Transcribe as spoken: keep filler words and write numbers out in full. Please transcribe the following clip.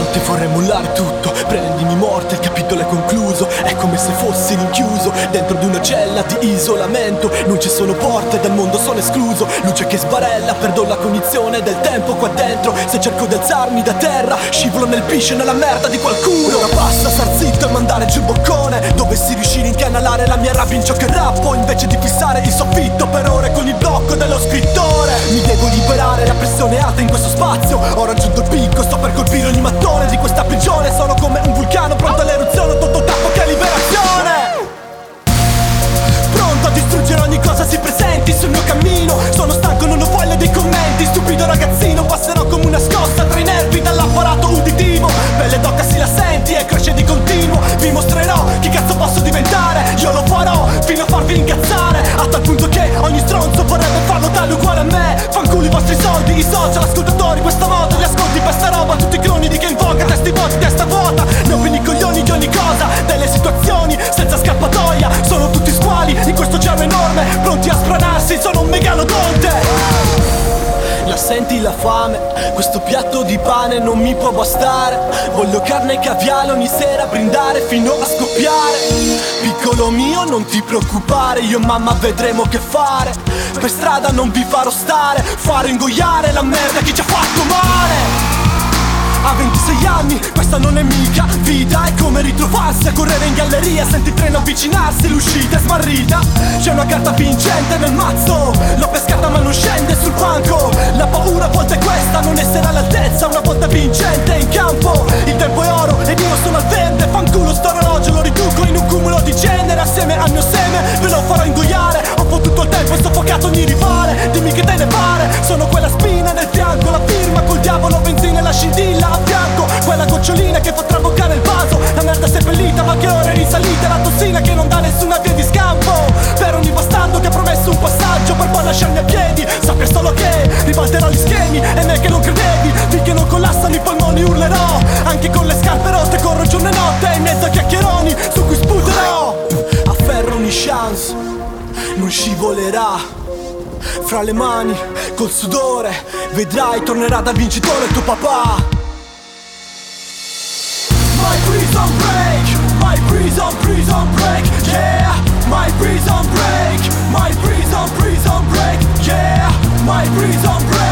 notte vorrei mollare tutto. Prendimi morte, il capitolo è concluso. È come se fossi rinchiuso dentro di una cella di isolamento. Non ci sono porte, dal mondo sono escluso. Luce che sbarella, perdo la cognizione del tempo qua dentro. Se cerco di alzarmi da terra, scivolo nel piscio e nella merda di qualcuno. Ora basta star zitto e mandare giù il boccone. Dovessi riuscire a incanalare la mia rabbia in ciò che rappo, invece di fissare il soffitto per ore con il blocco dello scrittore. Mi devo liberare, la pressione è alta in questo spazio. Ho raggiunto il picco, sto per colpire ogni mattone di questa prigione. Sono come un vulcano pronto all'eruzione, tutto tappo che è liberazione. Pronto a distruggere ogni cosa si presenti sul mio cammino. Sono stanco, non ho voglia dei commenti. Stupido ragazzino, passerò come una scossa tra i nervi dall'apparato uditivo. Pelle d'oca si la senti e cresce di continuo. Vi mostrerò chi cazzo posso diventare. Io lo farò fino a farvi incazzare, a tal punto che ogni stronzo vorrebbe farlo tale uguale a me. Fanculo i vostri soldi, i social, ascoltatori. Questa moda li ascolti per sta roba. Tutti i cloni di chi invoca, testi vuoti, testa vuota. Ne ho i coglioni di ogni cosa, delle situazioni senza scappatoia. Sono tutti squali in questo gelo enorme, pronti a spranarsi, sono un megalodonte. La senti la fame? Questo piatto di pane non mi può bastare. Voglio carne e caviale ogni sera, brindare fino a scoppiare. Piccolo mio non ti preoccupare, io e mamma vedremo che fare. Per strada non vi farò stare, fare ingoiare la merda che ci ha fatto male. A ventisei anni, questa non è mica vita. È come ritrovarsi a correre in galleria. Senti il treno avvicinarsi, l'uscita è smarrita. C'è una carta vincente nel mazzo, l'ho pescata ma non scende sul banco. La paura a volte è questa, non essere all'altezza. Una volta vincente in campo, il tempo è oro ed io sono al verde. Fanculo sto orologio, lo riduco in un cumulo di cenere. Assieme al mio seme ve lo farò ingoiare. Ho fottuto il tempo e soffocato ogni rivale. Dimmi che te ne pare, sono quella spina nel fianco. La firma col diavolo, benzina e la scintilla a fianco, quella gocciolina che fa traboccare il vaso. La merda è seppellita ma che ora è risalita. La tossina che non dà nessuna via di scampo per ogni bastardo che ha promesso un passaggio per poi lasciarmi a piedi. Sappia solo che ribalterò gli schemi e me che non credevi. Finché non collassano i polmoni urlerò. Anche con le scarpe rotte corro giorno e notte in mezzo a chiacchieroni su cui sputerò. Afferro ogni chance, non scivolerà fra le mani col sudore. Vedrai tornerà da vincitore il tuo papà. My prison break, my prison, prison break, yeah. My prison break, my prison, prison break, yeah. My prison break.